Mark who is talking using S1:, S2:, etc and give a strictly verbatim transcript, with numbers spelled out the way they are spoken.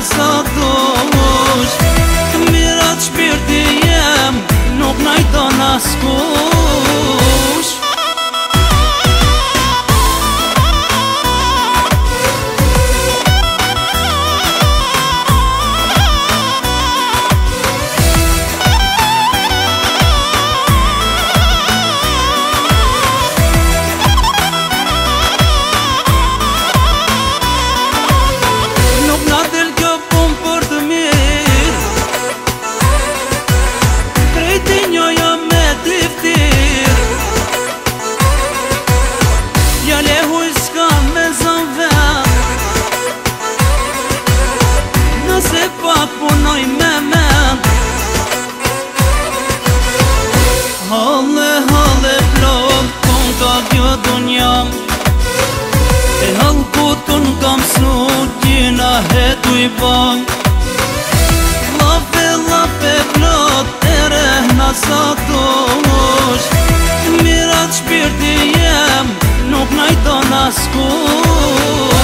S1: sa dush. Mirat shpirti jem, nuk najton askush. Punoj me men Halle, halle plot Kun ka kjo dunja E halkutun kam snut Gjina hetu i bang Lape, lape plot E rehna sa dush Mirat shpirti jem Nuk najton askush.